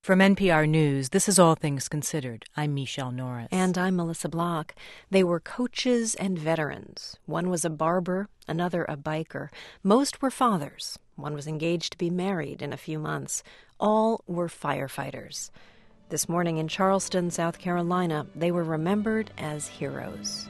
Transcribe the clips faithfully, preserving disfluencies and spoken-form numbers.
From N P R News, this is All Things Considered. I'm Michelle Norris. And I'm Melissa Block. They were coaches and veterans. One was a barber, another a biker. Most were fathers. One was engaged to be married in a few months. All were firefighters. This morning in Charleston, South Carolina, they were remembered as heroes.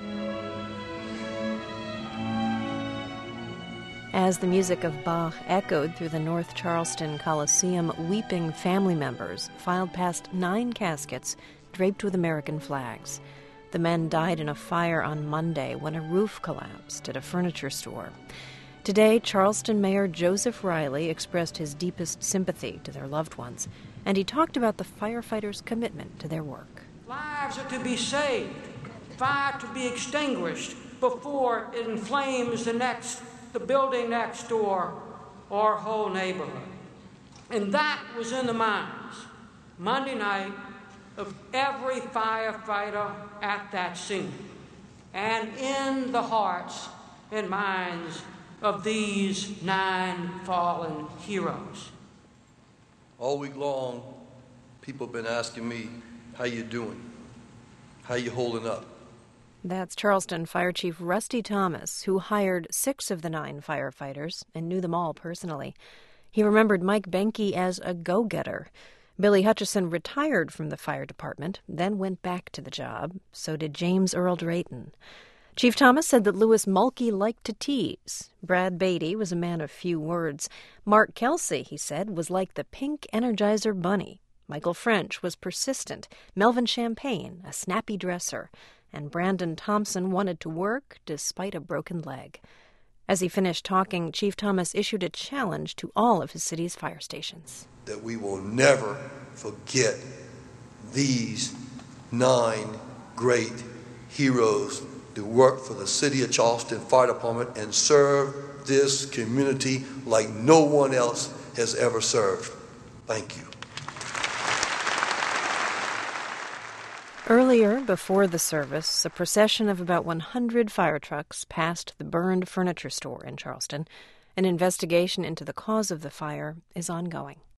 As the music of Bach echoed through the North Charleston Coliseum, weeping family members filed past nine caskets draped with American flags. The men died in a fire on Monday when a roof collapsed at a furniture store. Today, Charleston Mayor Joseph Riley expressed his deepest sympathy to their loved ones, and he talked about the firefighters' commitment to their work. Lives are to be saved, fire to be extinguished before it inflames the next the building next door, or whole neighborhood. And that was in the minds, Monday night, of every firefighter at that scene, and in the hearts and minds of these nine fallen heroes. All week long, people have been asking me, how you doing? How you holding up? That's Charleston Fire Chief Rusty Thomas, who hired six of the nine firefighters and knew them all personally. He remembered Mike Benke as a go-getter. Billy Hutchison retired from the fire department, then went back to the job. So did James Earl Drayton. Chief Thomas said that Louis Mulkey liked to tease. Brad Beatty was a man of few words. Mark Kelsey, he said, was like the pink Energizer bunny. Michael French was persistent. Melvin Champagne, a snappy dresser. And Brandon Thompson wanted to work despite a broken leg. As he finished talking, Chief Thomas issued a challenge to all of his city's fire stations. That we will never forget these nine great heroes that work for the City of Charleston Fire Department and serve this community like no one else has ever served. Thank you. Earlier, before the service, a procession of about one hundred fire trucks passed the burned furniture store in Charleston. An investigation into the cause of the fire is ongoing.